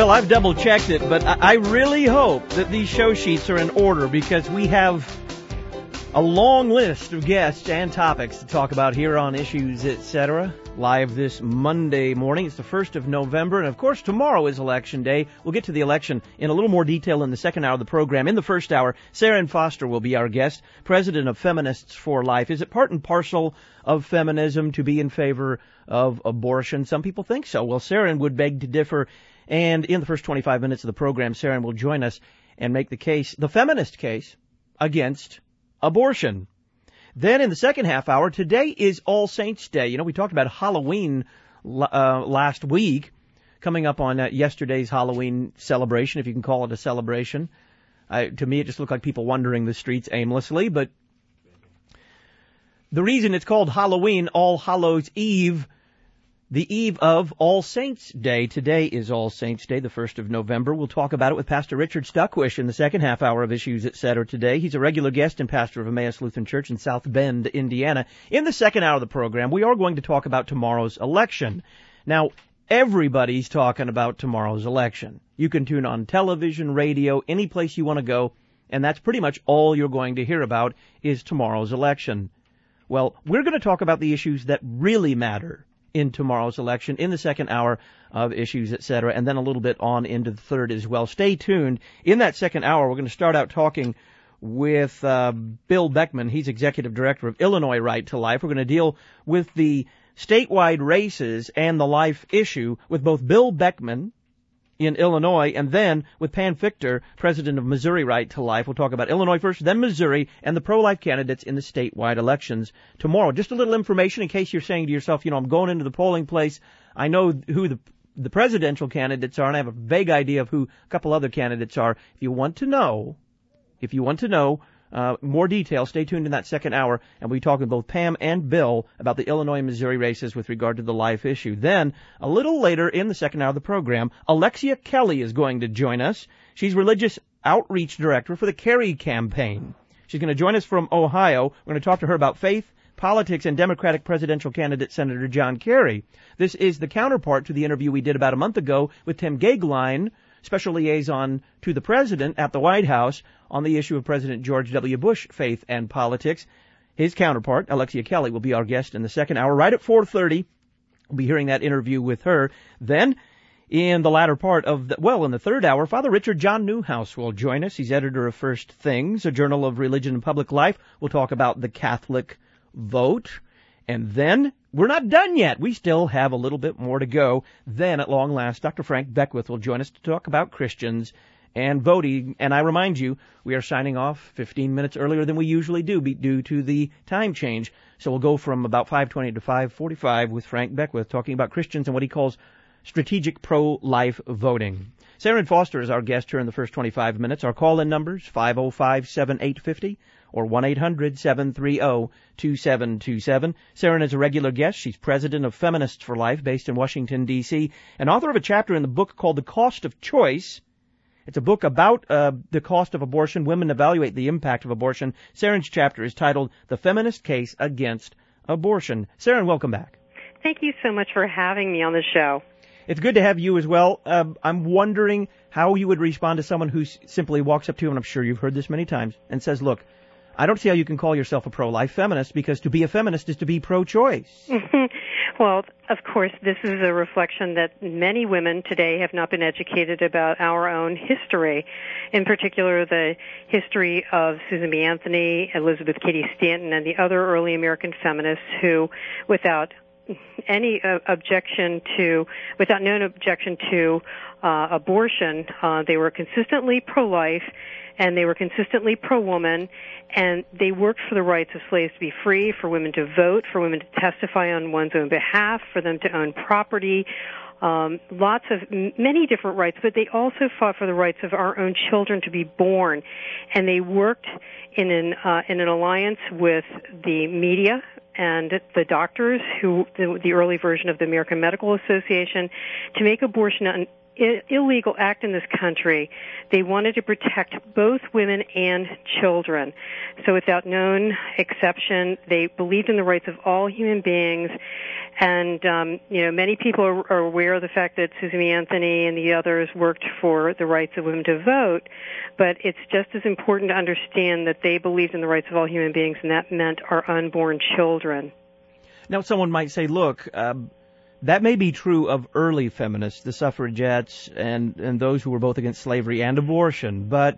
Well, I've double-checked it, but I really hope that these show sheets are in order because we have a long list of guests and topics to talk about here on Issues, Etc. Live this Monday morning. It's the 1st of November, and of course tomorrow is Election Day. We'll get to the election in a little more detail in the second hour of the program. In the first hour, Saren Foster will be our guest, president of Feminists for Life. Is it part and parcel of feminism to be in favor of abortion? Some people think so. Well, Saren would beg to differ. And in the first 25 minutes of the program, Saren will join us and make the case, the feminist case, against abortion. Then in the second half hour, today is All Saints' Day. You know, we talked about Halloween last week, coming up on yesterday's Halloween celebration, if you can call it a celebration. To me, it just looked like people wandering the streets aimlessly, but the reason it's called Halloween, All Hallows' Eve, the eve of All Saints' Day. Today is All Saints' Day, the 1st of November. We'll talk about it with Pastor Richard Stuckwish in the second half hour of Issues, Etc. today. He's a regular guest and pastor of Emmaus Lutheran Church in South Bend, Indiana. In the second hour of the program, we are going to talk about tomorrow's election. Now, everybody's talking about tomorrow's election. You can tune on television, radio, any place you want to go, and that's pretty much all you're going to hear about is tomorrow's election. Well, we're going to talk about the issues that really matter in tomorrow's election in the second hour of Issues, Etc., and then a little bit on into the third as well. Stay tuned. In that second hour, we're going to start out talking with Bill Beckman. He's executive director of Illinois Right to Life. We're going to deal with the statewide races and the life issue with both Bill Beckman in Illinois, and then with Pam Fichter, president of Missouri Right to Life. We'll talk about Illinois first, then Missouri, and the pro-life candidates in the statewide elections tomorrow. Just a little information in case you're saying to yourself, you know, I'm going into the polling place. I know who the presidential candidates are, and I have a vague idea of who a couple other candidates are. If you want to know more detail, stay tuned in that second hour, and we'll be talking to both Pam and Bill about the Illinois and Missouri races with regard to the life issue. Then, a little later in the second hour of the program, Alexia Kelly is going to join us. She's religious outreach director for the Kerry campaign. She's going to join us from Ohio. We're going to talk to her about faith, politics, and Democratic presidential candidate Senator John Kerry. This is the counterpart to the interview we did about a month ago with Tim Goeglein, special liaison to the president at the White House, on the issue of President George W. Bush, faith and politics. His counterpart, Alexia Kelly, will be our guest in the second hour. Right at 4:30, we'll be hearing that interview with her. Then, in the latter part of in the third hour, Father Richard John Newhouse will join us. He's editor of First Things, a journal of religion and public life. We'll talk about the Catholic vote. And then, we're not done yet. We still have a little bit more to go. Then, at long last, Dr. Frank Beckwith will join us to talk about Christians and voting. And I remind you, we are signing off 15 minutes earlier than we usually do due to the time change. So we'll go from about 5:20 to 5:45 with Frank Beckwith talking about Christians and what he calls strategic pro-life voting. Saren Foster is our guest here in the first 25 minutes. Our call-in numbers, 505-7850 or 1-800-730-2727. Saren is a regular guest. She's president of Feminists for Life based in Washington, D.C., and author of a chapter in the book called The Cost of Choice. It's a book about the cost of abortion. Women evaluate the impact of abortion. Saren's chapter is titled The Feminist Case Against Abortion. Saren, welcome back. Thank you so much for having me on the show. It's good to have you as well. I'm wondering how you would respond to someone who simply walks up to you, and I'm sure you've heard this many times, and says, look, I don't see how you can call yourself a pro-life feminist, because to be a feminist is to be pro-choice. Well, of course, this is a reflection that many women today have not been educated about our own history, in particular the history of Susan B. Anthony, Elizabeth Cady Stanton, and the other early American feminists who, without known objection to abortion, they were consistently pro-life, and they were consistently pro-woman, and they worked for the rights of slaves to be free, for women to vote, for women to testify on one's own behalf, for them to own property, many different rights, but they also fought for the rights of our own children to be born, and they worked in an alliance with the media and the doctors, the early version of the American Medical Association, to make abortion illegal act in this country, they wanted to protect both women and children. So without known exception, they believed in the rights of all human beings. And, many people are aware of the fact that Susan B. Anthony and the others worked for the rights of women to vote, but it's just as important to understand that they believed in the rights of all human beings, and that meant our unborn children. Now, someone might say, look, that may be true of early feminists, the suffragettes, and those who were both against slavery and abortion, but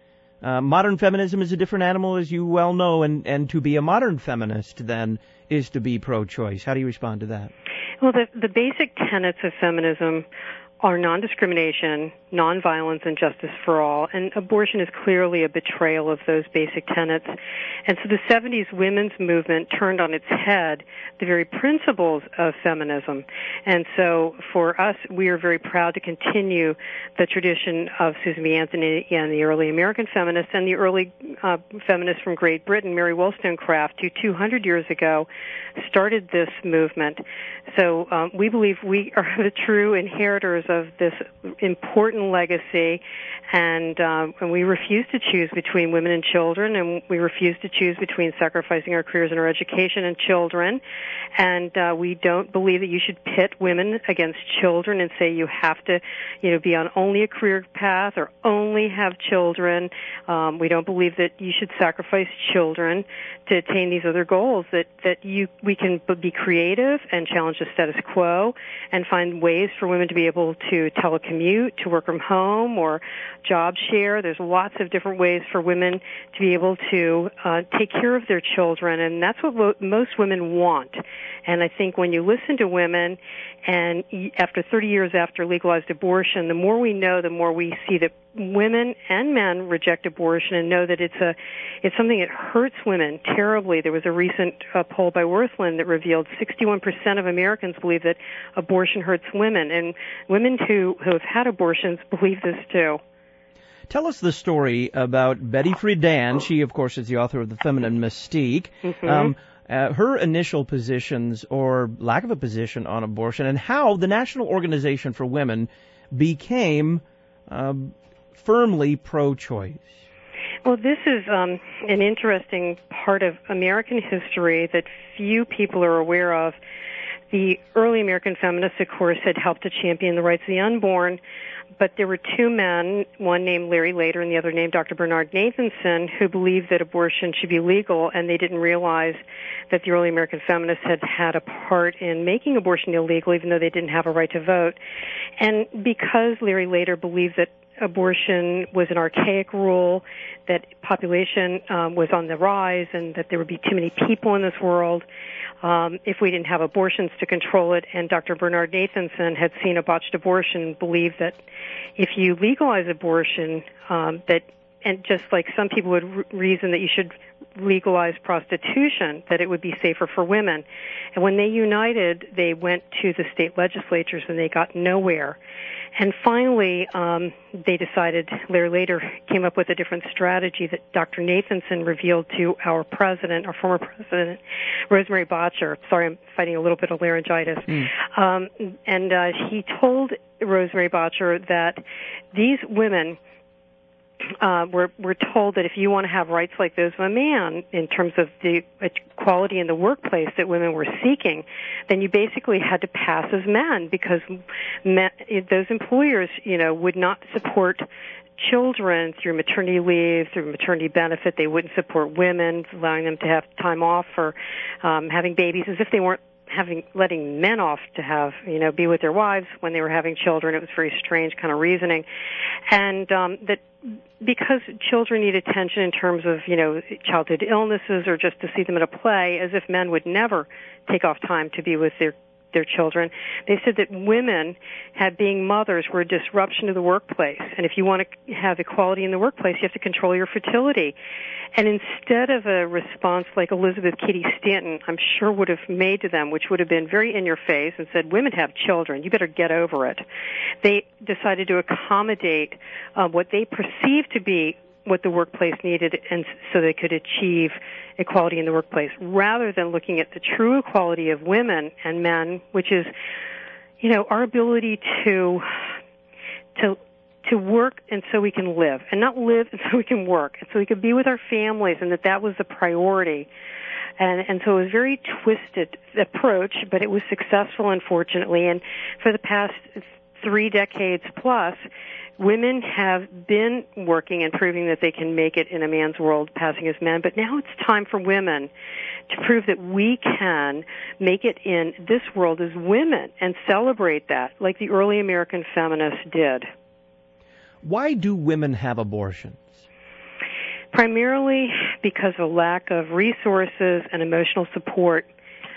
modern feminism is a different animal, as you well know, and to be a modern feminist, then, is to be pro-choice. How do you respond to that? Well, the basic tenets of feminism are non-discrimination, non-violence, and justice for all. And abortion is clearly a betrayal of those basic tenets. And so the 70s women's movement turned on its head the very principles of feminism. And so for us, we are very proud to continue the tradition of Susan B. Anthony and the early American feminists and the early feminists from Great Britain, Mary Wollstonecraft, who 200 years ago started this movement. So we believe we are the true inheritors of this important legacy, and we refuse to choose between women and children, and we refuse to choose between sacrificing our careers and our education and children, and we don't believe that you should pit women against children and say you have to, be on only a career path or only have children. We don't believe that you should sacrifice children to attain these other goals, that we can be creative and challenge the status quo and find ways for women to be able to telecommute, to work from home, or job share. There's lots of different ways for women to be able to take care of their children, and that's what most women want. And I think when you listen to women, and after 30 years after legalized abortion, the more we know, the more we see that women and men reject abortion and know that it's something that hurts women terribly. There was a recent poll by Worthland that revealed 61% of Americans believe that abortion hurts women, and women who have had abortions believe this too. Tell us the story about Betty Friedan. She, of course, is the author of The Feminine Mystique. Mm-hmm. Her initial positions, or lack of a position on abortion, and how the National Organization for Women became firmly pro-choice. Well, this is an interesting part of American history that few people are aware of. The early American feminists, of course, had helped to champion the rights of the unborn, but there were two men, one named Larry Lader and the other named Dr. Bernard Nathanson, who believed that abortion should be legal, and they didn't realize that the early American feminists had had a part in making abortion illegal, even though they didn't have a right to vote. And because Larry Lader believed that abortion was an archaic rule, that population was on the rise, and that there would be too many people in this world if we didn't have abortions to control it. And Dr. Bernard Nathanson had seen a botched abortion, believed that if you legalize abortion, and just like some people would reason that you should legalize prostitution, that it would be safer for women. And when they united, they went to the state legislatures and they got nowhere. And finally, they decided, Larry Lader came up with a different strategy that Dr. Nathanson revealed to our president, our former president, Rosemary Bottcher. Sorry, I'm fighting a little bit of laryngitis. And he told Rosemary Bottcher that these women we're told that if you want to have rights like those of a man in terms of the equality in the workplace that women were seeking, then you basically had to pass as men, because those employers, would not support children through maternity leave, through maternity benefit. They wouldn't support women, allowing them to have time off for having babies, as if they weren't letting men off to have, be with their wives when they were having children. It was very strange kind of reasoning. And that because children need attention in terms of, childhood illnesses or just to see them at a play, as if men would never take off time to be with their children. They said that women, being mothers, were a disruption to the workplace. And if you want to have equality in the workplace, you have to control your fertility. And instead of a response like Elizabeth Cady Stanton, I'm sure would have made to them, which would have been very in your face and said, women have children, you better get over it, they decided to accommodate what they perceived to be what the workplace needed, and so they could achieve equality in the workplace, rather than looking at the true equality of women and men, which is, our ability to to work and so we can live, and not live and so we can work, and so we can be with our families, and that was the priority. And so it was a very twisted approach, but it was successful, unfortunately. And for the past 3 decades plus, women have been working and proving that they can make it in a man's world, passing as men. But now it's time for women to prove that we can make it in this world as women and celebrate that, like the early American feminists did. Why do women have abortions? Primarily because of lack of resources and emotional support.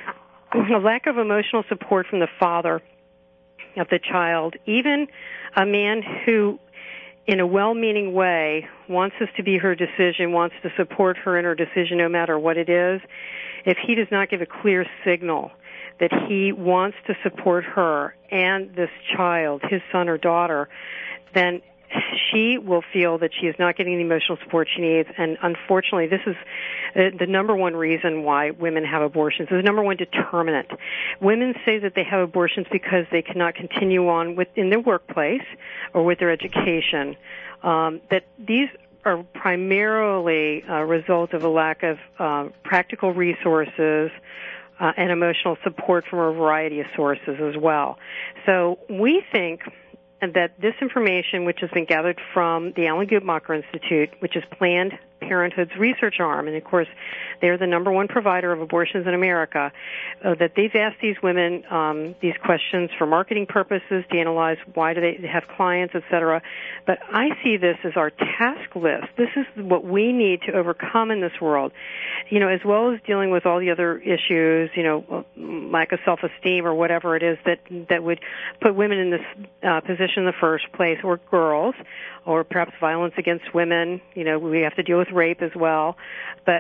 A lack of emotional support from the father of the child. Even a man who, in a well-meaning way, wants this to be her decision, wants to support her in her decision no matter what it is, if he does not give a clear signal that he wants to support her and this child, his son or daughter, then she will feel that she is not getting the emotional support she needs. And unfortunately, this is the number one reason why women have abortions. It's the number one determinant. Women say that they have abortions because they cannot continue on in their workplace or with their education. That these are primarily a result of a lack of practical resources and emotional support from a variety of sources as well. So we think that this information, which has been gathered from the Alan Guttmacher Institute, which is Planned Parenthood's research arm, and of course they're the number one provider of abortions in America, that they've asked these women these questions for marketing purposes to analyze why do they have clients, etc. But I see this as our task list. This is what we need to overcome in this world, as well as dealing with all the other issues, lack of self-esteem or whatever it is that would put women in this position in the first place, or girls, or perhaps violence against women. We have to deal with rape as well. But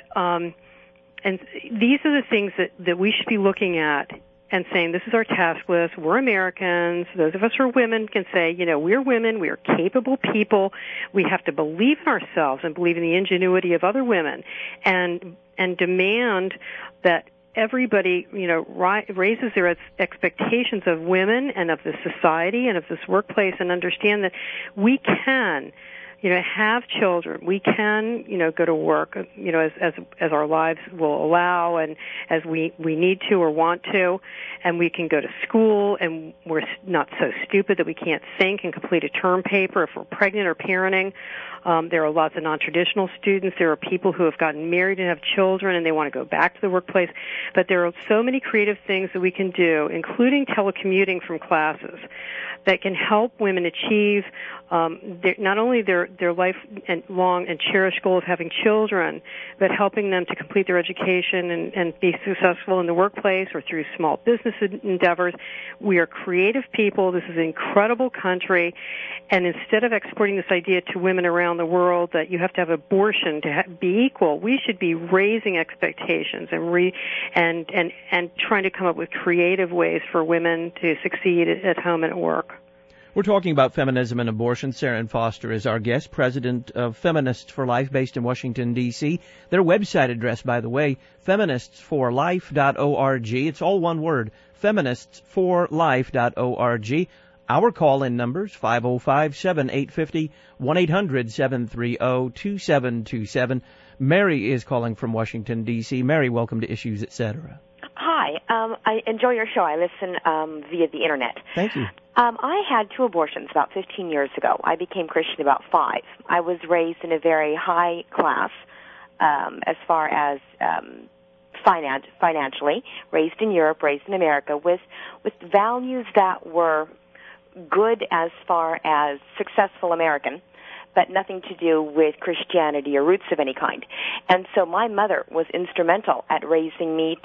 and these are the things that we should be looking at and saying, this is our task list. We're Americans. Those of us who are women can say, we're women. We are capable people. We have to believe in ourselves and believe in the ingenuity of other women and demand that everybody, raises their expectations of women and of the society and of this workplace, and understand that we can, have children. We can, go to work, as our lives will allow, and as we need to or want to, and we can go to school, and we're not so stupid that we can't think and complete a term paper if we're pregnant or parenting. There are lots of non-traditional students. There are people who have gotten married and have children, and they want to go back to the workplace. But there are so many creative things that we can do, including telecommuting from classes, that can help women achieve not only their life and long and cherished goal of having children, but helping them to complete their education and be successful in the workplace or through small business endeavors. We are creative people. This is an incredible country. And instead of exporting this idea to women around the world that you have to have abortion to be equal, we should be raising expectations and trying to come up with creative ways for women to succeed at home and at work. We're talking about feminism and abortion. Sarah Ann Foster is our guest, president of Feminists for Life, based in Washington, D.C. Their website address, by the way, feministsforlife.org. It's all one word, feministsforlife.org. Our call-in numbers, 505-7850, 1-800-730-2727. Mary is calling from Washington, D.C. Mary, welcome to Issues, Etc. Hi. I enjoy your show. I listen via the Internet. Thank you. I had 2 abortions about 15 years ago. I became Christian about 5. I was raised in a very high class as far as financially, raised in Europe, raised in America, with values that were good as far as successful American, but nothing to do with Christianity or roots of any kind. And so my mother was instrumental at raising me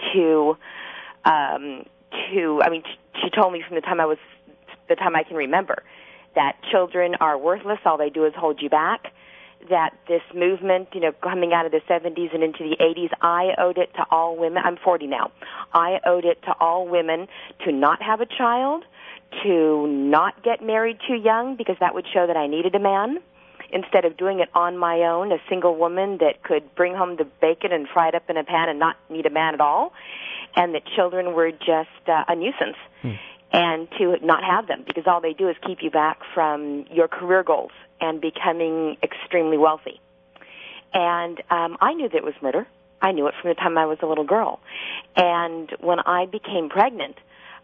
she told me from the time I can remember that children are worthless, all they do is hold you back, that this movement, coming out of the 70s and into the 80s, I owed it to all women. I'm 40 now. I owed it to all women to not have a child, to not get married too young, because that would show that I needed a man, instead of doing it on my own, a single woman that could bring home the bacon and fry it up in a pan and not need a man at all, and that children were just a nuisance. and to not have them, because all they do is keep you back from your career goals and becoming extremely wealthy. And I knew that it was murder. I knew it from the time I was a little girl. And when I became pregnant,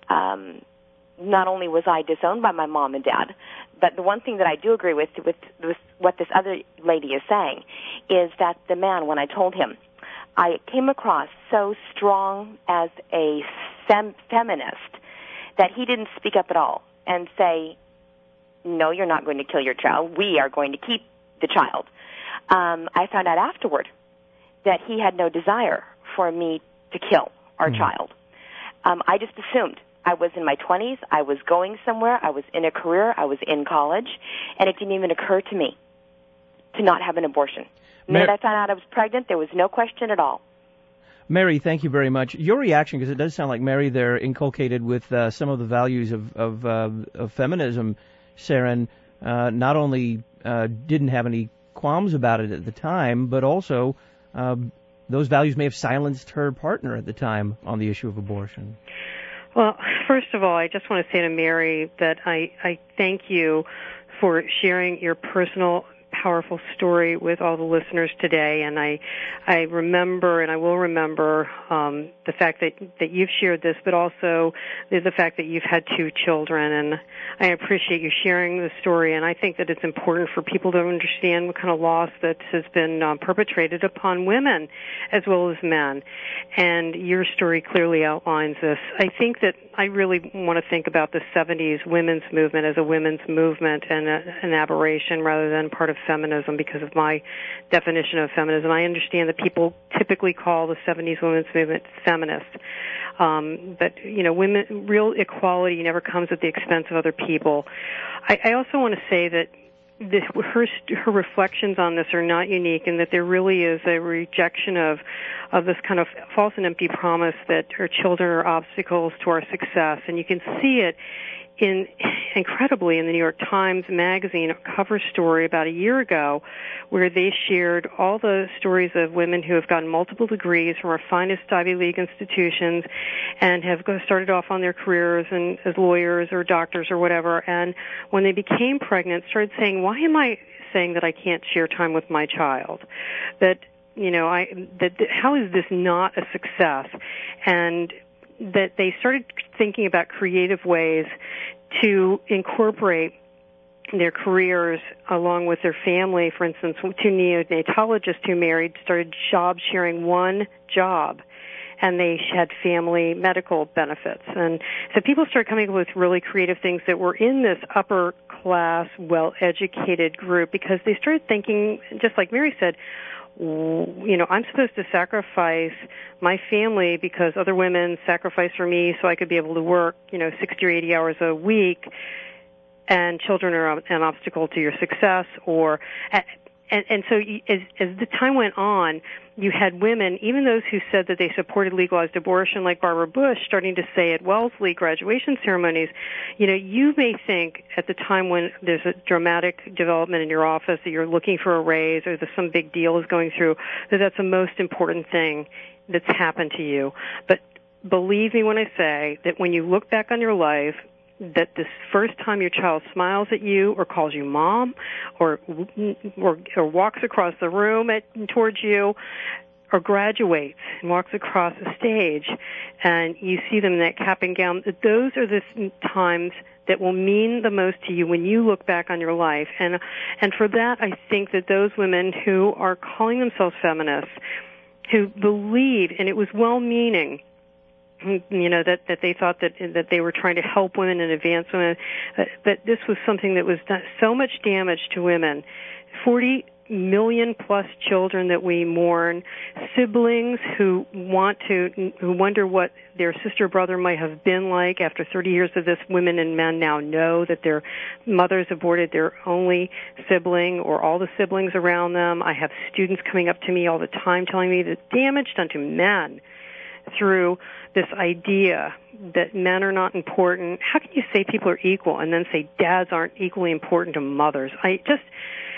not only was I disowned by my mom and dad, but the one thing that I do agree with what this other lady is saying is that the man, when I told him, I came across so strong as a feminist that he didn't speak up at all and say, no, you're not going to kill your child. We are going to keep the child. I found out afterward that he had no desire for me to kill our child. I just assumed. I was in my 20s, I was going somewhere, I was in a career, I was in college, and it didn't even occur to me to not have an abortion. The minute I found out I was pregnant, there was no question at all. Mary, thank you very much. Your reaction, because it does sound like Mary there inculcated with some of the values of feminism, Saren, not only didn't have any qualms about it at the time, but also those values may have silenced her partner at the time on the issue of abortion. Well, first of all, I just want to say to Mary that I thank you for sharing your personal, powerful story with all the listeners today, and I remember, and I will remember the fact that you've shared this, but also the fact that you've had 2 children, and I appreciate you sharing the story, and I think that it's important for people to understand what kind of loss that has been perpetrated upon women as well as men, and your story clearly outlines this. I think that I really want to think about the 70s women's movement as a women's movement and an aberration rather than part of feminism because of my definition of feminism. I understand that people typically call the 70s women's movement feminist. But, women, real equality never comes at the expense of other people. I also want to say that her reflections on this are not unique, and that there really is a rejection of this kind of false and empty promise that her children are obstacles to our success. And you can see it incredibly in the New York Times Magazine cover story about a year ago, where they shared all the stories of women who have gotten multiple degrees from our finest Ivy League institutions and have started off on their careers and as lawyers or doctors or whatever, and when they became pregnant started saying, why am I saying that I can't share time with my child? That how is this not a success? And that they started thinking about creative ways to incorporate their careers along with their family. For instance, 2 neonatologists who married started job sharing one job, and they had family medical benefits. And so people started coming up with really creative things that were in this upper class, well-educated group, because they started thinking, just like Mary said, I'm supposed to sacrifice my family because other women sacrifice for me so I could be able to work, 60 or 80 hours a week, and children are an obstacle to your success. And so as the time went on, you had women, even those who said that they supported legalized abortion, like Barbara Bush, starting to say at Wellesley graduation ceremonies, you may think at the time when there's a dramatic development in your office that you're looking for a raise or that some big deal is going through, that that's the most important thing that's happened to you. But believe me when I say that when you look back on your life, that this first time your child smiles at you or calls you mom or walks across the room towards you or graduates and walks across the stage and you see them in that cap and gown, those are the times that will mean the most to you when you look back on your life. And for that, I think that those women who are calling themselves feminists, who believe, and it was well-meaning, that they thought that they were trying to help women and advance women, but this was something that was done so much damage to women. 40 million plus children that we mourn, siblings who wonder what their sister or brother might have been like after 30 years of this. Women and men now know that their mothers aborted their only sibling or all the siblings around them. I have students coming up to me all the time telling me the damage done to men through this idea that men are not important. How can you say people are equal and then say dads aren't equally important to mothers?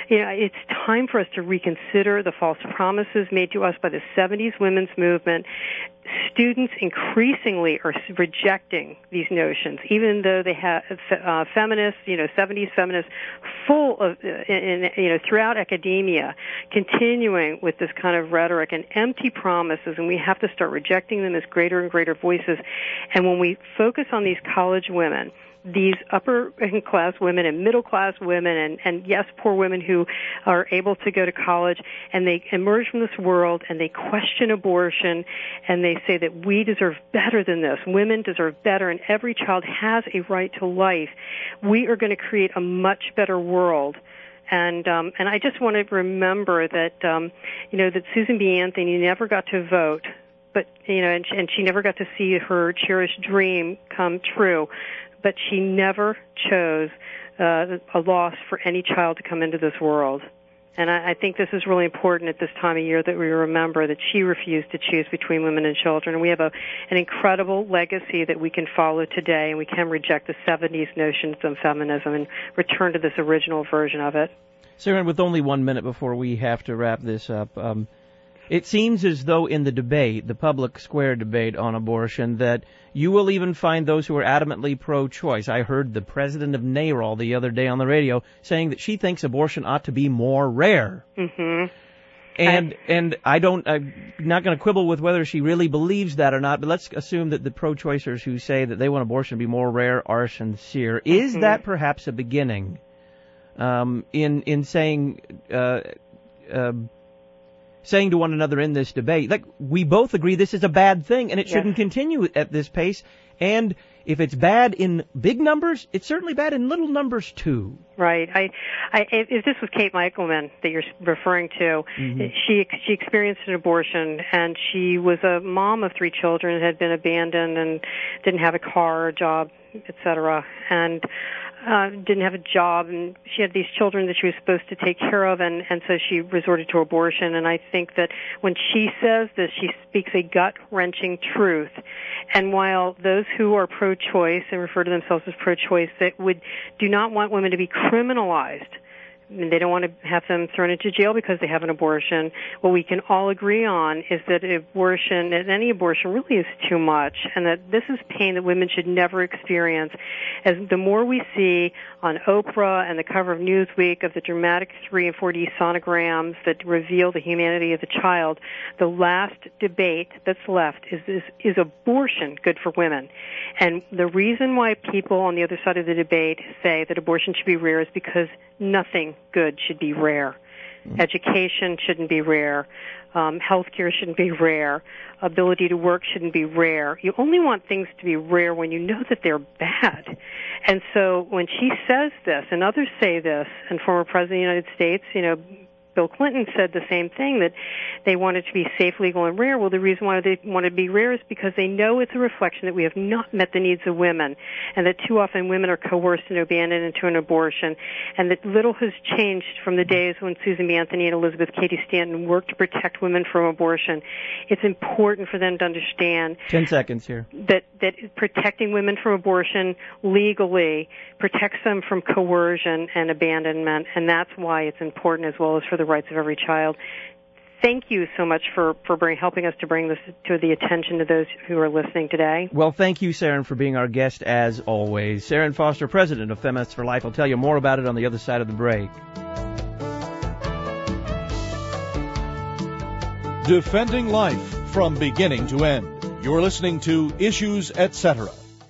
it's time for us to reconsider the false promises made to us by the 70s women's movement. Students increasingly are rejecting these notions, even though they have feminists, 70s feminists, full of, throughout academia, continuing with this kind of rhetoric and empty promises, and we have to start rejecting them as greater and greater voices. And when we focus on these college women, these upper-class women and middle-class women and yes, poor women who are able to go to college, and they emerge from this world and they question abortion and they say that we deserve better than this. Women deserve better and every child has a right to life. We are going to create a much better world. And I just want to remember that, that Susan B. Anthony never got to vote, but, and she never got to see her cherished dream come true. But she never chose a loss for any child to come into this world. And I think this is really important at this time of year that we remember that she refused to choose between women and children. And we have an incredible legacy that we can follow today, and we can reject the 70s notions of feminism and return to this original version of it. Sarah, with only 1 minute before we have to wrap this up, it seems as though in the debate, the public square debate on abortion, that you will even find those who are adamantly pro-choice. I heard the president of NARAL the other day on the radio saying that she thinks abortion ought to be more rare. Mm-hmm. And I'm not going to quibble with whether she really believes that or not, but let's assume that the pro-choicers who say that they want abortion to be more rare are sincere. Is that perhaps a beginning in saying to one another in this debate, like, we both agree this is a bad thing and it shouldn't continue at this pace, and if it's bad in big numbers, it's certainly bad in little numbers too. Right. If this was Kate Michelman that you're referring to, she experienced an abortion, and she was a mom of 3 children, had been abandoned, and didn't have a car, a job, etc., and didn't have a job, and she had these children that she was supposed to take care of, and so she resorted to abortion. And I think that when she says this, she speaks a gut-wrenching truth. And while those who are pro-choice and refer to themselves as pro-choice that do not want women to be criminalized, and they don't want to have them thrown into jail because they have an abortion, what we can all agree on is that abortion, and any abortion, really is too much, and that this is pain that women should never experience. As the more we see on Oprah and the cover of Newsweek of the dramatic 3 and 4D sonograms that reveal the humanity of the child, the last debate that's left is abortion good for women? And the reason why people on the other side of the debate say that abortion should be rare is because nothing good should be rare. Education shouldn't be rare. Healthcare shouldn't be rare. Ability to work shouldn't be rare. You only want things to be rare when you know that they're bad. And so when she says this, and others say this, and former President of the United States, Bill Clinton said the same thing, that they want it to be safe, legal, and rare. Well, the reason why they want it to be rare is because they know it's a reflection that we have not met the needs of women, and that too often women are coerced and abandoned into an abortion, and that little has changed from the days when Susan B. Anthony and Elizabeth Cady Stanton worked to protect women from abortion. It's important for them to understand 10 seconds here. That protecting women from abortion legally protects them from coercion and abandonment, and that's why it's important, as well as for the rights of every child. Thank you so much for helping us to bring this to the attention of those who are listening today. Well, thank you, Saren, for being our guest as always. Saren Foster, president of Feminists for Life. I'll tell you more about it on the other side of the break. Defending life from beginning to end. You're listening to Issues, Etc.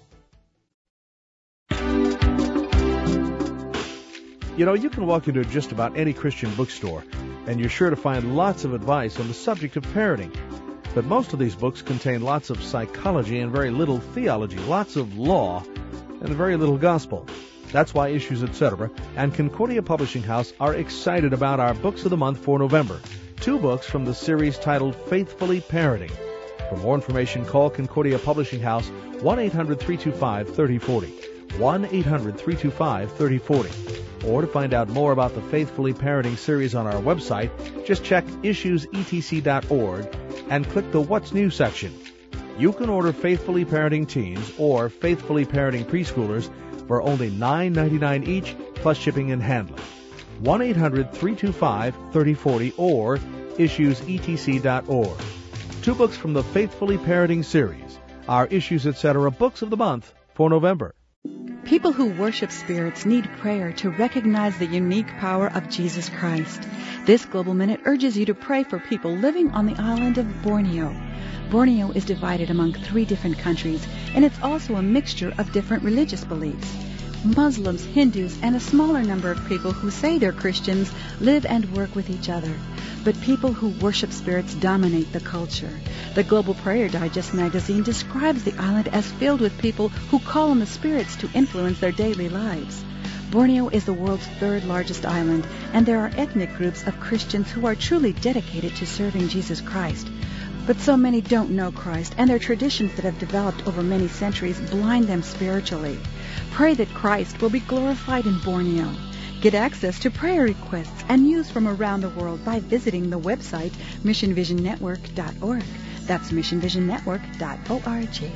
You can walk into just about any Christian bookstore, and you're sure to find lots of advice on the subject of parenting. But most of these books contain lots of psychology and very little theology, lots of law, and very little gospel. That's why Issues, Etc. and Concordia Publishing House are excited about our Books of the Month for November. 2 books from the series titled Faithfully Parenting. For more information, call Concordia Publishing House 1-800-325-3040, 1-800-325-3040. Or to find out more about the Faithfully Parenting series on our website, just check issuesetc.org and click the What's New section. You can order Faithfully Parenting Teens or Faithfully Parenting Preschoolers for only $9.99 each, plus shipping and handling. 1-800-325-3040 or issuesetc.org. 2 books from the Faithfully Parenting series, our Issues Etc. Books of the Month for November. People who worship spirits need prayer to recognize the unique power of Jesus Christ. This Global Minute urges you to pray for people living on the island of Borneo. Borneo is divided among 3 different countries, and it's also a mixture of different religious beliefs. Muslims, Hindus, and a smaller number of people who say they're Christians live and work with each other. But people who worship spirits dominate the culture. The Global Prayer Digest magazine describes the island as filled with people who call on the spirits to influence their daily lives. Borneo is the world's 3rd largest island, and there are ethnic groups of Christians who are truly dedicated to serving Jesus Christ. But so many don't know Christ, and their traditions that have developed over many centuries blind them spiritually. Pray that Christ will be glorified in Borneo. Get access to prayer requests and news from around the world by visiting the website missionvisionnetwork.org. That's missionvisionnetwork.org.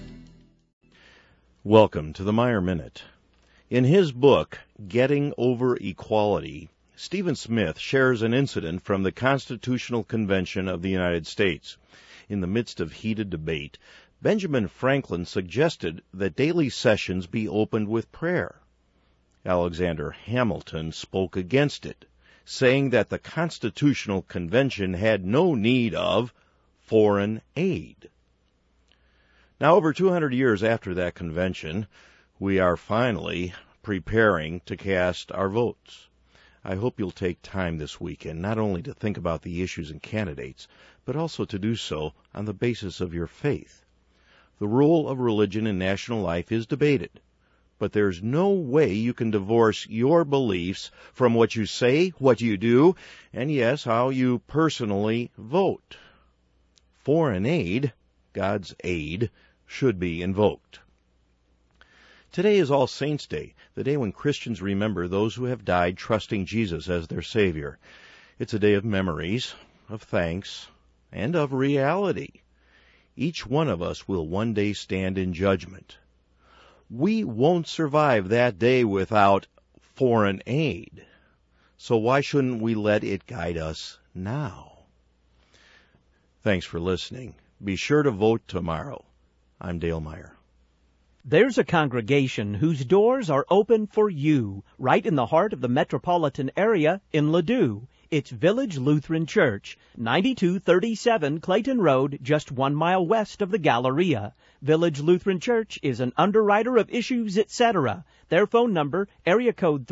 Welcome to the Meyer Minute. In his book, Getting Over Equality, Stephen Smith shares an incident from the Constitutional Convention of the United States. In the midst of heated debate, Benjamin Franklin suggested that daily sessions be opened with prayer. Alexander Hamilton spoke against it, saying that the Constitutional Convention had no need of foreign aid. Now, over 200 years after that convention, we are finally preparing to cast our votes. I hope you'll take time this weekend not only to think about the issues and candidates, but also to do so on the basis of your faith. The role of religion in national life is debated, but there's no way you can divorce your beliefs from what you say, what you do, and yes, how you personally vote. Foreign aid, God's aid, should be invoked. Today is All Saints' Day, the day when Christians remember those who have died trusting Jesus as their Savior. It's a day of memories, of thanks, and of reality. Each one of us will one day stand in judgment. We won't survive that day without foreign aid. So why shouldn't we let it guide us now? Thanks for listening. Be sure to vote tomorrow. I'm Dale Meyer. There's a congregation whose doors are open for you, right in the heart of the metropolitan area in Ladue. It's Village Lutheran Church, 9237 Clayton Road, just 1 mile west of the Galleria. Village Lutheran Church is an underwriter of Issues Etc. Their phone number, area code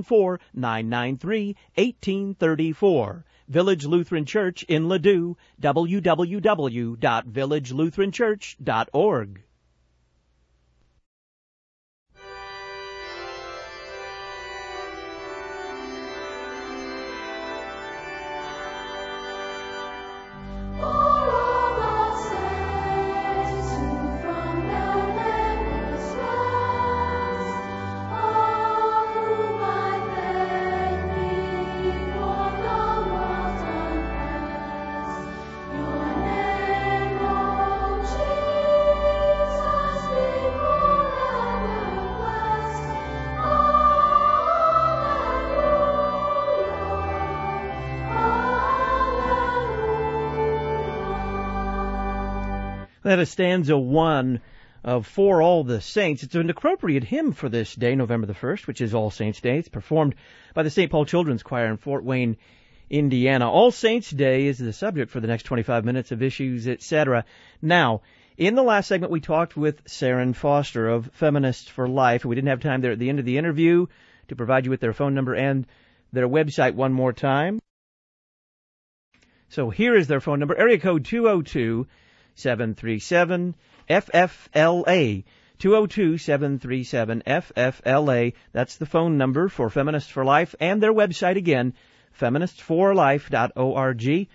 314-993-1834. Village Lutheran Church in Ladue, www.villagelutheranchurch.org. That is stanza 1 of For All the Saints. It's an appropriate hymn for this day, November the 1st, which is All Saints' Day. It's performed by the St. Paul Children's Choir in Fort Wayne, Indiana. All Saints' Day is the subject for the next 25 minutes of Issues, etc. Now, in the last segment, we talked with Saren Foster of Feminists for Life. We didn't have time there at the end of the interview to provide you with their phone number and their website one more time. So here is their phone number, area code 202-737-FFLA. 202-737-FFLA. That's the phone number for Feminists for Life, and their website again, feministsforlife.org,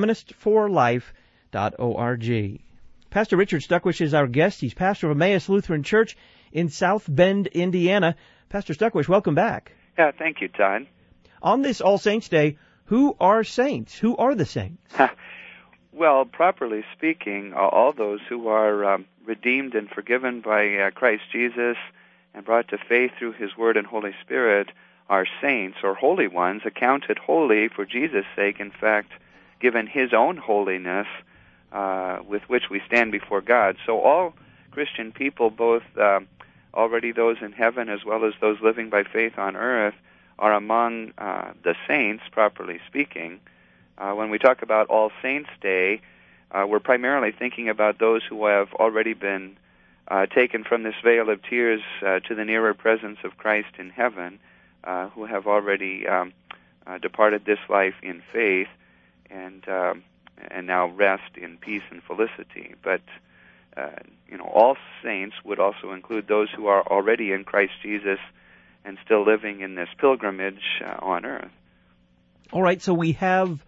feministsforlife.org. Pastor Richard Stuckwish is our guest. He's pastor of Emmaus Lutheran Church in South Bend, Indiana. Pastor Stuckwish, welcome back. Yeah, thank you, Todd. On this All Saints' Day, who are saints? Who are the saints? Well, properly speaking, all those who are redeemed and forgiven by Christ Jesus and brought to faith through His Word and Holy Spirit are saints or holy ones, accounted holy for Jesus' sake, in fact, given his own holiness with which we stand before God. So all Christian people, both already those in heaven as well as those living by faith on earth, are among the saints, properly speaking. When we talk about All Saints' Day, we're primarily thinking about those who have already been taken from this vale of tears to the nearer presence of Christ in heaven, who have already departed this life in faith and now rest in peace and felicity. But all saints would also include those who are already in Christ Jesus and still living in this pilgrimage on earth. All right, so we have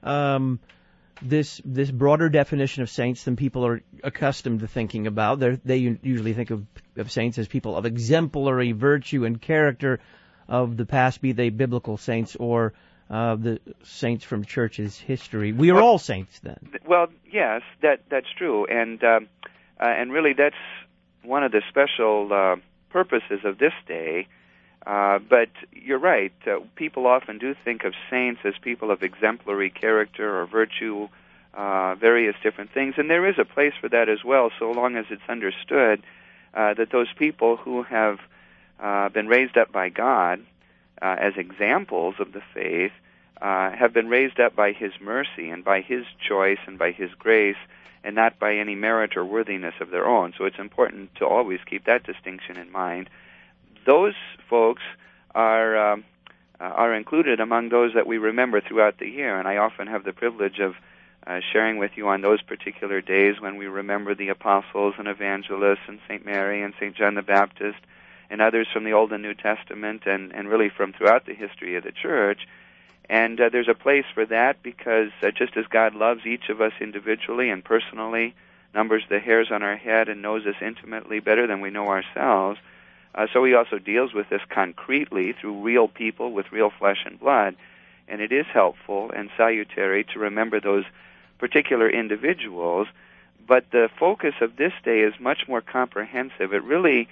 this broader definition of saints than people are accustomed to thinking about. They usually think of saints as people of exemplary virtue and character of the past, be they biblical saints or the saints from church's history. We are all saints then. Well, yes, that's true, and really that's one of the special purposes of this day. But you're right. People often do think of saints as people of exemplary character or virtue, various different things, and there is a place for that as well, so long as it's understood that those people who have been raised up by God as examples of the faith have been raised up by His mercy and by His choice and by His grace, and not by any merit or worthiness of their own. So it's important to always keep that distinction in mind. Those folks are included among those that we remember throughout the year, and I often have the privilege of sharing with you on those particular days when we remember the apostles and evangelists and St. Mary and St. John the Baptist and others from the Old and New Testament and really from throughout the history of the Church. And there's a place for that because just as God loves each of us individually and personally, numbers the hairs on our head and knows us intimately better than we know ourselves, so He also deals with this concretely through real people with real flesh and blood. And it is helpful and salutary to remember those particular individuals. But the focus of this day is much more comprehensive. It really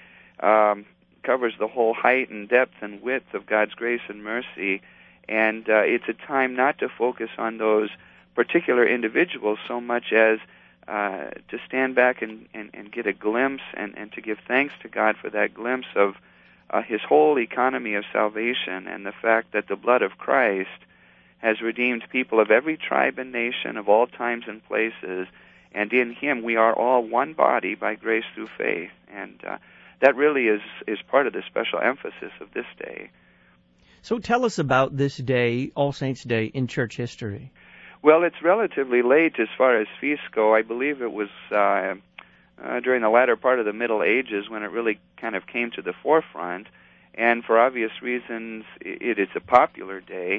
covers the whole height and depth and width of God's grace and mercy. And it's a time not to focus on those particular individuals so much as to stand back and get a glimpse and to give thanks to God for that glimpse of His whole economy of salvation and the fact that the blood of Christ has redeemed people of every tribe and nation of all times and places, and in Him we are all one body by grace through faith. And that really is part of the special emphasis of this day. So tell us about this day, All Saints' Day, in church history. Well, it's relatively late as far as feasts go. I believe it was during the latter part of the Middle Ages when it really kind of came to the forefront. And for obvious reasons, it is a popular day.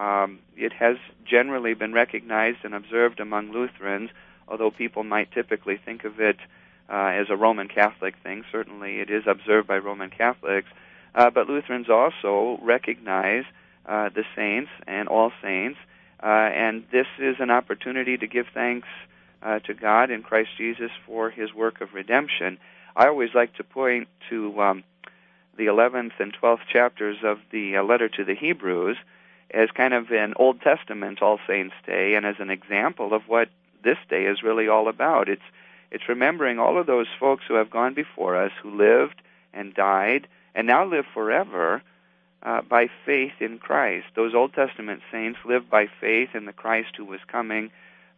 It has generally been recognized and observed among Lutherans, although people might typically think of it as a Roman Catholic thing. Certainly it is observed by Roman Catholics. But Lutherans also recognize the saints and all saints, and this is an opportunity to give thanks to God in Christ Jesus for His work of redemption. I always like to point to the 11th and 12th chapters of the letter to the Hebrews as kind of an Old Testament All Saints' Day and as an example of what this day is really all about. It's remembering all of those folks who have gone before us, who lived and died and now live forever by faith in Christ. Those Old Testament saints lived by faith in the Christ who was coming.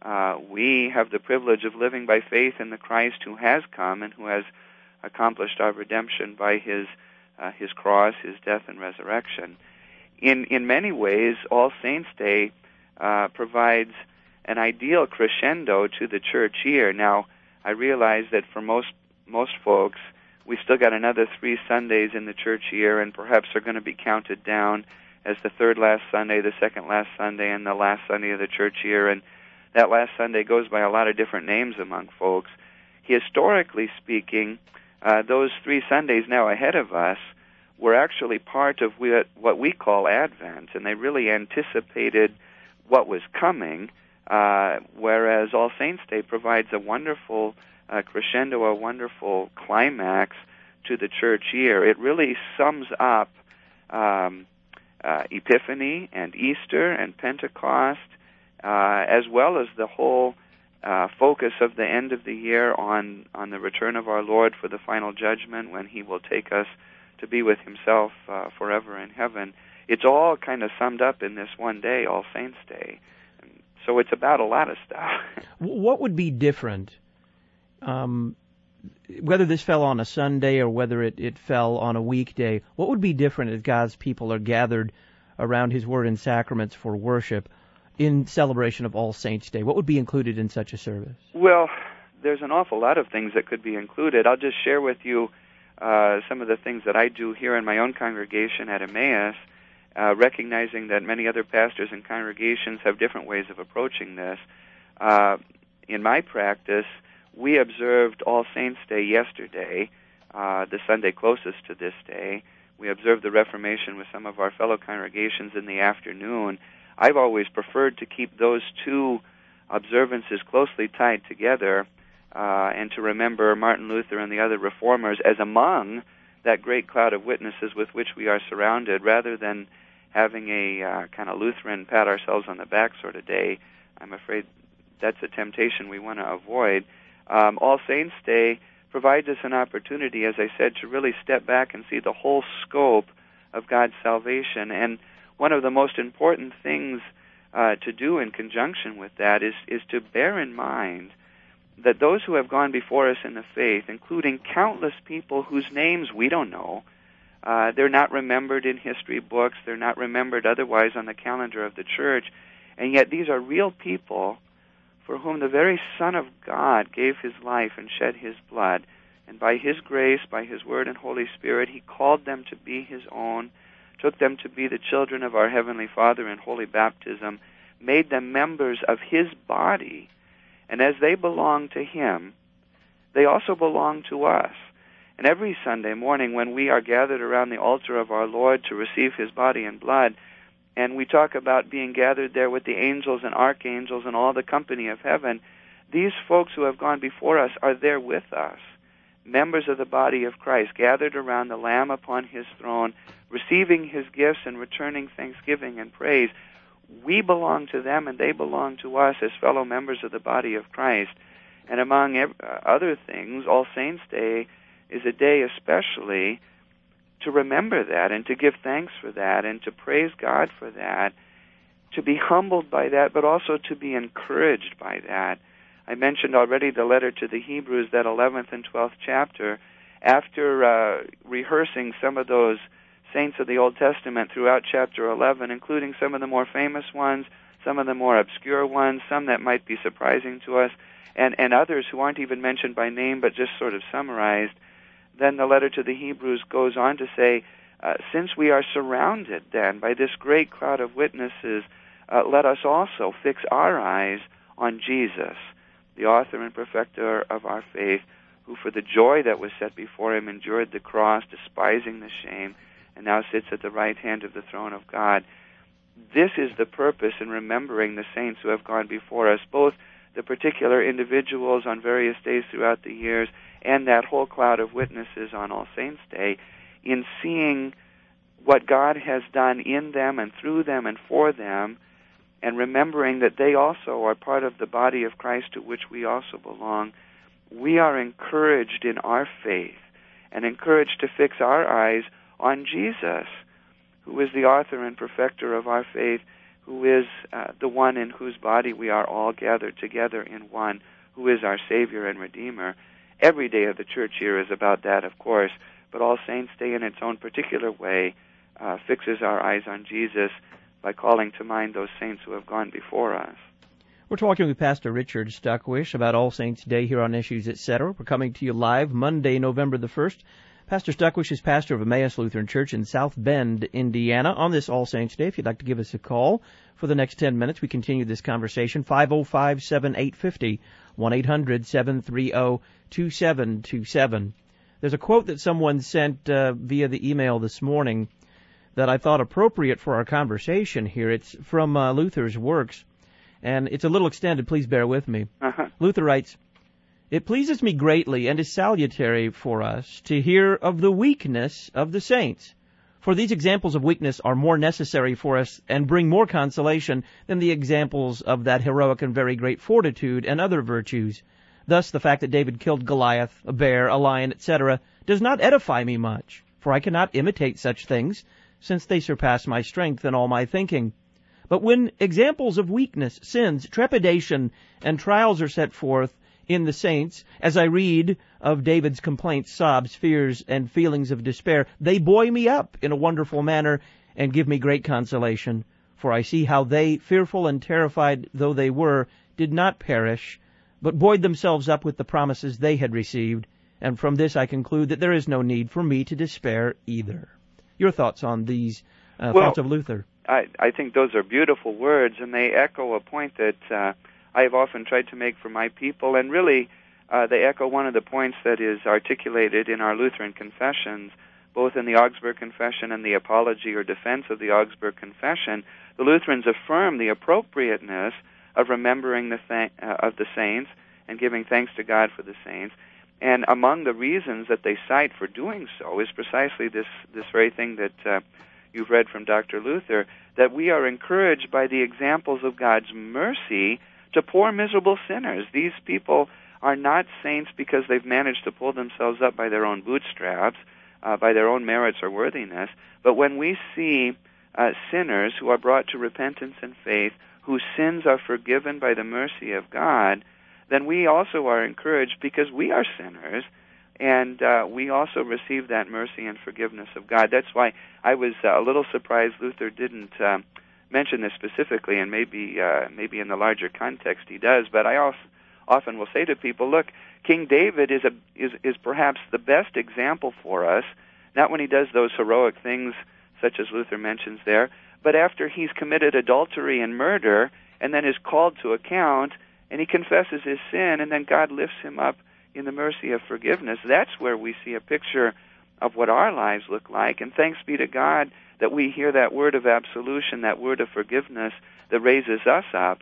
We have the privilege of living by faith in the Christ who has come and who has accomplished our redemption by His cross, His death and resurrection. In many ways, All Saints' Day provides an ideal crescendo to the church year. Now, I realize that for most folks, we still got another 3 Sundays in the church year, and perhaps are going to be counted down as the third last Sunday, the second last Sunday, and the last Sunday of the church year. And that last Sunday goes by a lot of different names among folks. Historically speaking, those 3 Sundays now ahead of us were actually part of what we call Advent, and they really anticipated what was coming, whereas All Saints' Day provides a wonderful crescendo, a wonderful climax to the church year. It really sums up Epiphany and Easter and Pentecost, as well as the whole focus of the end of the year on the return of our Lord for the final judgment, when He will take us to be with Himself forever in heaven. It's all kind of summed up in this one day, All Saints' Day. So it's about a lot of stuff. What would be different, whether this fell on a Sunday or whether it fell on a weekday? What would be different as God's people are gathered around His Word and sacraments for worship in celebration of All Saints' Day? What would be included in such a service? Well, there's an awful lot of things that could be included. I'll just share with you some of the things that I do here in my own congregation at Emmaus, recognizing that many other pastors and congregations have different ways of approaching this. In my practice, we observed All Saints' Day yesterday, the Sunday closest to this day. We observed the Reformation with some of our fellow congregations in the afternoon. I've always preferred to keep those two observances closely tied together, and to remember Martin Luther and the other reformers as among that great cloud of witnesses with which we are surrounded, rather than having a kind of Lutheran pat ourselves on the back sort of day. I'm afraid that's a temptation we want to avoid. All Saints' Day provides us an opportunity, as I said, to really step back and see the whole scope of God's salvation. And one of the most important things to do in conjunction with that is to bear in mind that those who have gone before us in the faith, including countless people whose names we don't know, they're not remembered in history books, they're not remembered otherwise on the calendar of the church, and yet these are real people for whom the very Son of God gave His life and shed His blood, and by His grace, by His Word and Holy Spirit, He called them to be His own, took them to be the children of our Heavenly Father in holy baptism, made them members of His body, and as they belong to Him, they also belong to us. And every Sunday morning when we are gathered around the altar of our Lord to receive His body and blood, and we talk about being gathered there with the angels and archangels and all the company of heaven, these folks who have gone before us are there with us, members of the body of Christ, gathered around the Lamb upon His throne, receiving His gifts and returning thanksgiving and praise. We belong to them and they belong to us as fellow members of the body of Christ. And among other things, All Saints' Day is a day especially to remember that and to give thanks for that and to praise God for that, to be humbled by that, but also to be encouraged by that. I mentioned already the letter to the Hebrews, that 11th and 12th chapter. After rehearsing some of those saints of the Old Testament throughout chapter 11, including some of the more famous ones, some of the more obscure ones, some that might be surprising to us, and others who aren't even mentioned by name but just sort of summarized, then the letter to the Hebrews goes on to say, since we are surrounded then by this great cloud of witnesses, let us also fix our eyes on Jesus, the author and perfecter of our faith, who for the joy that was set before Him endured the cross, despising the shame, and now sits at the right hand of the throne of God. This is the purpose in remembering the saints who have gone before us, both the particular individuals on various days throughout the years and that whole cloud of witnesses on All Saints' Day, in seeing what God has done in them and through them and for them, and remembering that they also are part of the body of Christ to which we also belong. We are encouraged in our faith and encouraged to fix our eyes on Jesus, who is the author and perfecter of our faith, who is the one in whose body we are all gathered together in one, who is our Savior and Redeemer. Every day of the church year is about that, of course, but All Saints' Day in its own particular way fixes our eyes on Jesus by calling to mind those saints who have gone before us. We're talking with Pastor Richard Stuckwish about All Saints' Day here on Issues, Etc. We're coming to you live Monday, November the 1st. Pastor Stuckwish is pastor of Emmaus Lutheran Church in South Bend, Indiana. On this All Saints' Day, if you'd like to give us a call for the next 10 minutes, we continue this conversation, 505-7850, 1-800-730-2727. There's a quote that someone sent via the email this morning that I thought appropriate for our conversation here. It's from Luther's works, and it's a little extended. Please bear with me. Luther writes, "It pleases me greatly and is salutary for us to hear of the weakness of the saints, For these examples of weakness are more necessary for us and bring more consolation than the examples of that heroic and very great fortitude and other virtues. Thus, the fact that David killed Goliath, a bear, a lion, etc., does not edify me much, for I cannot imitate such things, since they surpass my strength and all my thinking. But when examples of weakness, sins, trepidation, and trials are set forth in the saints, as I read of David's complaints, sobs, fears, and feelings of despair, they buoy me up in a wonderful manner and give me great consolation. For I see how they, fearful and terrified though they were, did not perish, but buoyed themselves up with the promises they had received. And from this I conclude that there is no need for me to despair either. Your thoughts on these thoughts of Luther? I think those are beautiful words, and they echo a point that I have often tried to make for my people, and really they echo one of the points that is articulated in our Lutheran confessions, both in the Augsburg Confession and the Apology or Defense of the Augsburg Confession. The Lutherans affirm the appropriateness of remembering of the saints and giving thanks to God for the saints. And among the reasons that they cite for doing so is precisely this very thing that you've read from Dr. Luther, that we are encouraged by the examples of God's mercy to poor, miserable sinners. These people are not saints because they've managed to pull themselves up by their own bootstraps, by their own merits or worthiness. But when we see sinners who are brought to repentance and faith, whose sins are forgiven by the mercy of God, then we also are encouraged because we are sinners, and we also receive that mercy and forgiveness of God. That's why I was a little surprised Luther didn't mention this specifically, and maybe in the larger context he does. But I often will say to people, look, King David is perhaps the best example for us, not when he does those heroic things such as Luther mentions there, but after he's committed adultery and murder and then is called to account and he confesses his sin and then God lifts him up in the mercy of forgiveness. That's where we see a picture of what our lives look like. And thanks be to God that we hear that word of absolution, that word of forgiveness that raises us up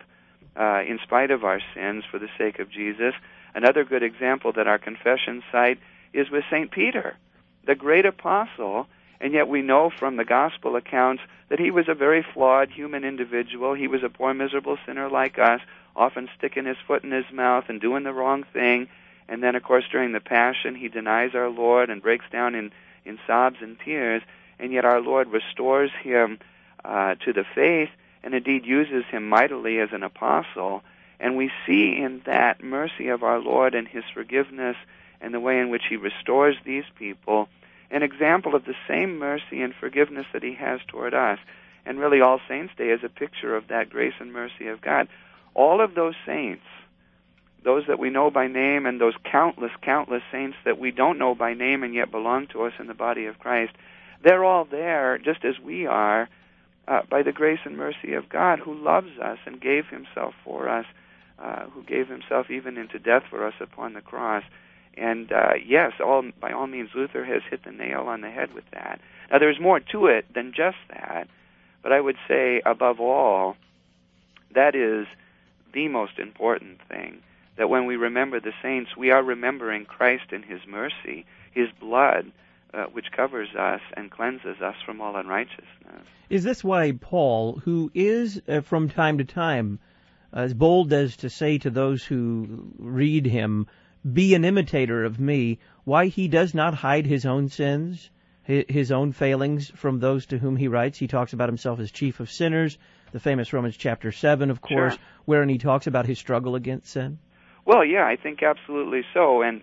in spite of our sins for the sake of Jesus. Another good example that our confessions cite is with St. Peter, the great apostle, and yet we know from the gospel accounts that he was a very flawed human individual. He was a poor, miserable sinner like us, often sticking his foot in his mouth and doing the wrong thing. And then, of course, during the Passion, he denies our Lord and breaks down in sobs and tears, and yet our Lord restores him to the faith and indeed uses him mightily as an apostle. And we see in that mercy of our Lord and his forgiveness and the way in which he restores these people an example of the same mercy and forgiveness that he has toward us. And really All Saints' Day is a picture of that grace and mercy of God. All of those saints, those that we know by name and those countless, countless saints that we don't know by name and yet belong to us in the body of Christ, they're all there, just as we are, by the grace and mercy of God, who loves us and gave himself for us, who gave himself even into death for us upon the cross. And yes, by all means, Luther has hit the nail on the head with that. Now, there's more to it than just that, but I would say, above all, that is the most important thing, that when we remember the saints, we are remembering Christ and his mercy, his blood, which covers us and cleanses us from all unrighteousness. Is this why Paul, who is from time to time as bold as to say to those who read him, be an imitator of me, why he does not hide his own sins, his own failings from those to whom he writes? He talks about himself as chief of sinners, the famous Romans chapter 7, of course, sure, wherein he talks about his struggle against sin. Well, yeah, I think absolutely so. And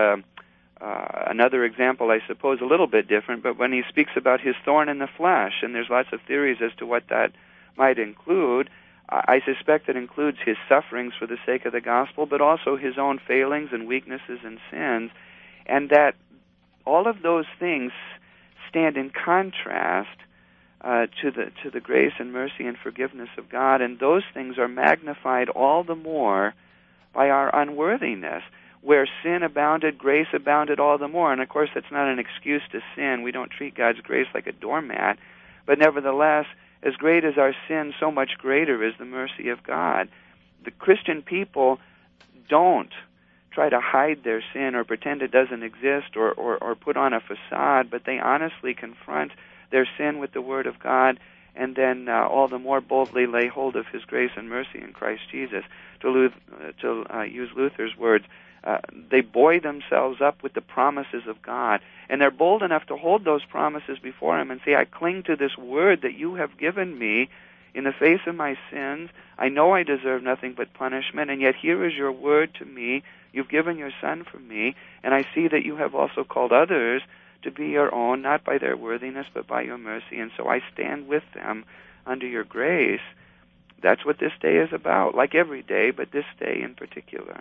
another example, I suppose, a little bit different, but when he speaks about his thorn in the flesh, and there's lots of theories as to what that might include, I suspect it includes his sufferings for the sake of the gospel, but also his own failings and weaknesses and sins, and that all of those things stand in contrast to the grace and mercy and forgiveness of God, and those things are magnified all the more by our unworthiness. Where sin abounded, grace abounded all the more. And of course, that's not an excuse to sin. We don't treat God's grace like a doormat, but nevertheless, as great as our sin, so much greater is the mercy of God. The Christian people don't try to hide their sin or pretend it doesn't exist or put on a facade, but they honestly confront their sin with the Word of God, and then all the more boldly lay hold of His grace and mercy in Christ Jesus. To use Luther's words, they buoy themselves up with the promises of God, and they're bold enough to hold those promises before Him and say, I cling to this Word that you have given me in the face of my sins. I know I deserve nothing but punishment, and yet here is your Word to me. You've given your Son for me, and I see that you have also called others to be your own, not by their worthiness, but by your mercy, and so I stand with them under your grace. That's what this day is about, like every day, but this day in particular.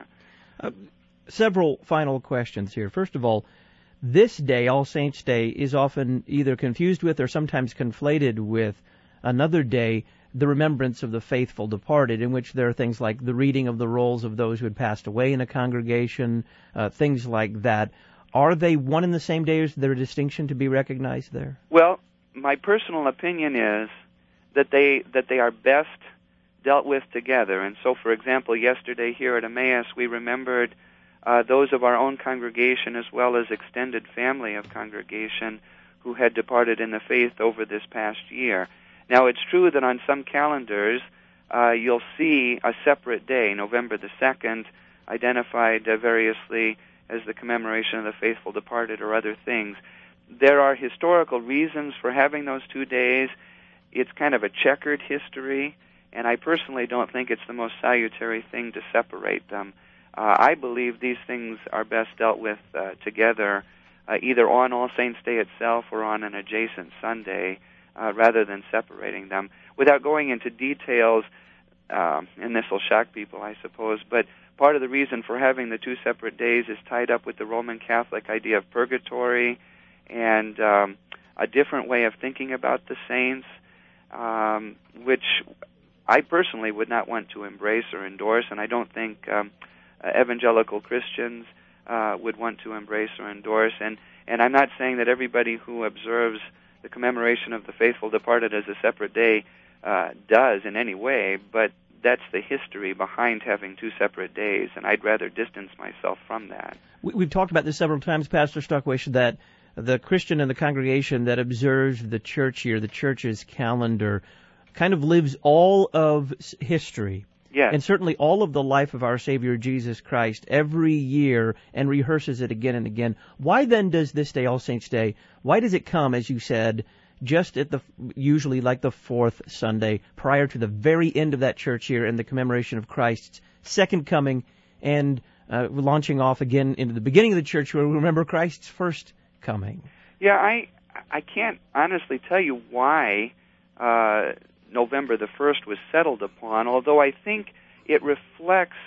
Several final questions here. First of all, this day, All Saints' Day, is often either confused with or sometimes conflated with another day, the remembrance of the faithful departed, in which there are things like the reading of the rolls of those who had passed away in a congregation, things like that. Are they one and the same day, or is there a distinction to be recognized there? Well, my personal opinion is that they are best dealt with together. And so, for example, yesterday here at Emmaus, we remembered those of our own congregation as well as extended family of congregation who had departed in the faith over this past year. Now, it's true that on some calendars you'll see a separate day, November the 2nd, identified variously as the commemoration of the faithful departed or other things. There are historical reasons for having those 2 days. It's kind of a checkered history, and I personally don't think it's the most salutary thing to separate them. I believe these things are best dealt with together, either on All Saints' Day itself or on an adjacent Sunday, rather than separating them. Without going into details, and this will shock people, I suppose, but part of the reason for having the 2 separate days is tied up with the Roman Catholic idea of purgatory and a different way of thinking about the saints, which I personally would not want to embrace or endorse, and I don't think evangelical Christians would want to embrace or endorse. And I'm not saying that everybody who observes the commemoration of the faithful departed as a separate day does in any way, but that's the history behind having 2 separate days, and I'd rather distance myself from that. We've talked about this several times, Pastor Stockwish, that the Christian in the congregation that observes the church year, the church's calendar, kind of lives all of history. Yes. And certainly all of the life of our Savior Jesus Christ every year and rehearses it again and again. Why then does this day, All Saints' Day, why does it come, as you said, just at usually like the 4th Sunday prior to the very end of that church year and the commemoration of Christ's second coming and launching off again into the beginning of the church where we remember Christ's first coming? Yeah, I can't honestly tell you why November the 1st was settled upon, although I think it reflects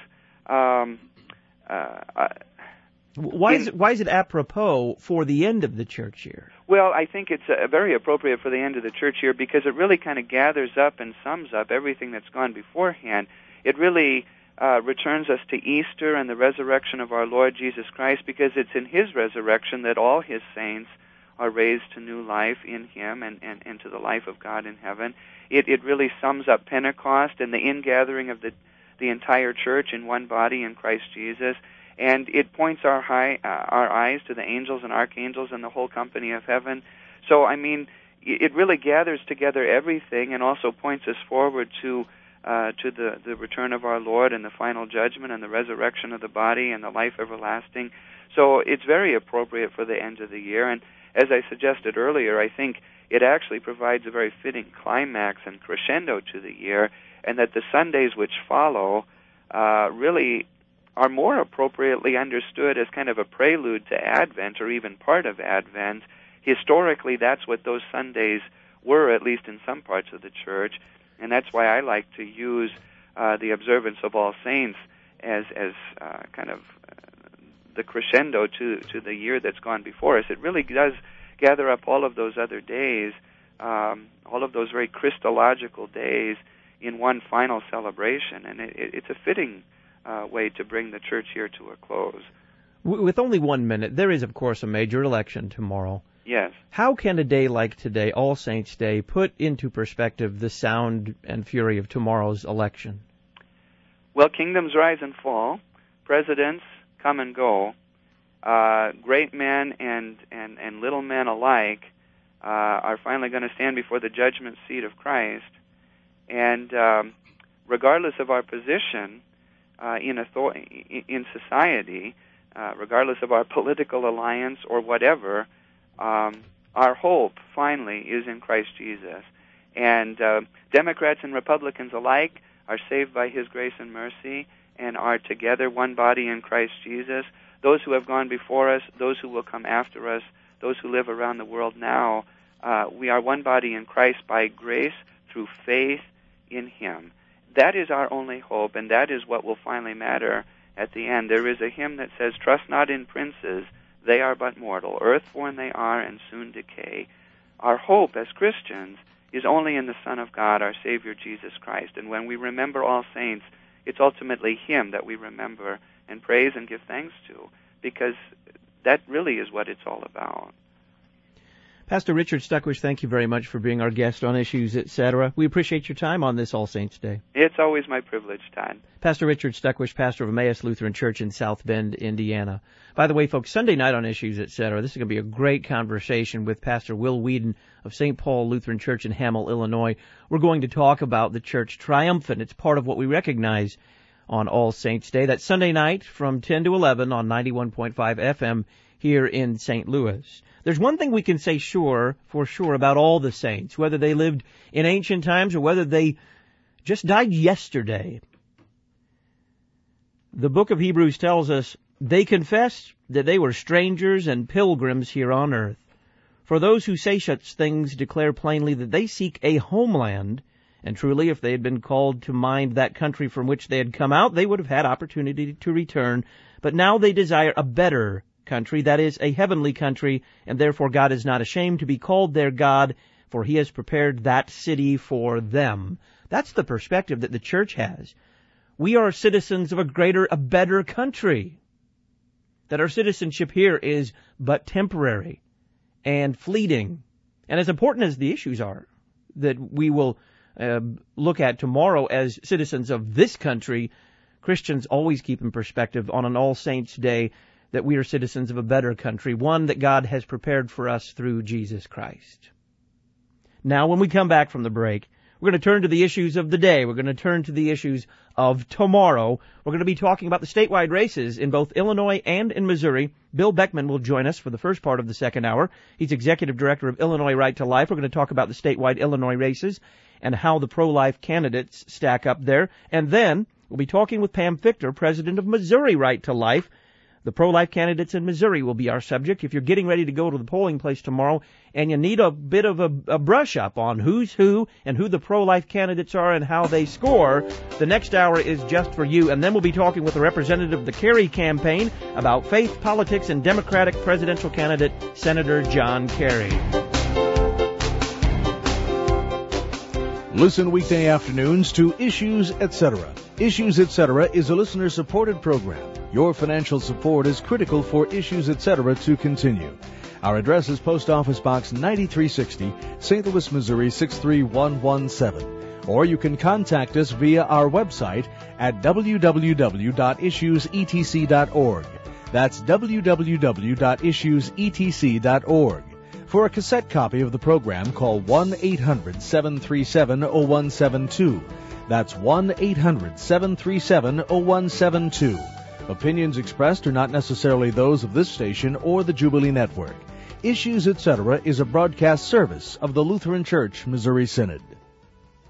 Why is it apropos for the end of the church year? Well, I think it's very appropriate for the end of the church year because it really kind of gathers up and sums up everything that's gone beforehand. It really returns us to Easter and the resurrection of our Lord Jesus Christ, because it's in His resurrection that all His saints are raised to new life in Him and to the life of God in heaven. It really sums up Pentecost and the ingathering of the entire church in one body in Christ Jesus. And it points our eyes to the angels and archangels and the whole company of heaven. So, I mean, it really gathers together everything and also points us forward to the return of our Lord and the final judgment and the resurrection of the body and the life everlasting. So it's very appropriate for the end of the year. And as I suggested earlier, I think it actually provides a very fitting climax and crescendo to the year, and that the Sundays which follow really are more appropriately understood as kind of a prelude to Advent or even part of Advent. Historically, that's what those Sundays were, at least in some parts of the church, and that's why I like to use the observance of All Saints as kind of the crescendo to the year that's gone before us. It really does gather up all of those other days, all of those very Christological days in one final celebration, and it's a fitting way to bring the church year to a close. With only 1 minute, there is, of course, a major election tomorrow. Yes. How can a day like today, All Saints' Day, put into perspective the sound and fury of tomorrow's election? Well, kingdoms rise and fall. Presidents come and go. Great men and little men alike are finally going to stand before the judgment seat of Christ. And regardless of our position in society, regardless of our political alliance or whatever, our hope finally is in Christ Jesus. And Democrats and Republicans alike are saved by His grace and mercy and are together one body in Christ Jesus. Those who have gone before us, those who will come after us, those who live around the world now, we are one body in Christ by grace through faith in Him. That is our only hope, and that is what will finally matter at the end. There is a hymn that says, "Trust not in princes, they are but mortal. Earthborn they are and soon decay." Our hope as Christians is only in the Son of God, our Savior, Jesus Christ. And when we remember all saints, it's ultimately Him that we remember and praise and give thanks to, because that really is what it's all about. Pastor Richard Stuckwish, thank you very much for being our guest on Issues, Etc. We appreciate your time on this All Saints Day. It's always my privilege, Todd. Pastor Richard Stuckwish, pastor of Emmaus Lutheran Church in South Bend, Indiana. By the way, folks, Sunday night on Issues, Etc., this is going to be a great conversation with Pastor Will Whedon of St. Paul Lutheran Church in Hamel, Illinois. We're going to talk about the church triumphant. It's part of what we recognize on All Saints Day. That's Sunday night from 10 to 11 on 91.5 FM here in St. Louis. There's one thing we can say for sure about all the saints, whether they lived in ancient times or whether they just died yesterday. The book of Hebrews tells us they confessed that they were strangers and pilgrims here on earth. For those who say such things declare plainly that they seek a homeland, and truly if they had been called to mind that country from which they had come out, they would have had opportunity to return. But now they desire a better country, that is, a heavenly country, and therefore God is not ashamed to be called their God, for He has prepared that city for them. That's the perspective that the church has. We are citizens of a better country. That our citizenship here is but temporary and fleeting. And as important as the issues are that we will look at tomorrow as citizens of this country, Christians always keep in perspective on an All Saints Day that we are citizens of a better country, one that God has prepared for us through Jesus Christ. Now, when we come back from the break, we're going to turn to the issues of the day. We're going to turn to the issues of tomorrow. We're going to be talking about the statewide races in both Illinois and in Missouri. Bill Beckman will join us for the first part of the second hour. He's Executive Director of Illinois Right to Life. We're going to talk about the statewide Illinois races and how the pro-life candidates stack up there. And then we'll be talking with Pam Fichter, President of Missouri Right to Life. The pro-life candidates in Missouri will be our subject. If you're getting ready to go to the polling place tomorrow and you need a bit of a brush-up on who's who and who the pro-life candidates are and how they score, the next hour is just for you. And then we'll be talking with a representative of the Kerry campaign about faith, politics, and Democratic presidential candidate Senator John Kerry. Listen weekday afternoons to Issues, Etc. Issues, Etc. is a listener-supported program. Your financial support is critical for Issues, Etc. to continue. Our address is Post Office Box 9360, St. Louis, Missouri 63117. Or you can contact us via our website at www.issuesetc.org. That's www.issuesetc.org. For a cassette copy of the program, call 1-800-737-0172. That's 1-800-737-0172. Opinions expressed are not necessarily those of this station or the Jubilee Network. Issues, Etc. is a broadcast service of the Lutheran Church Missouri Synod.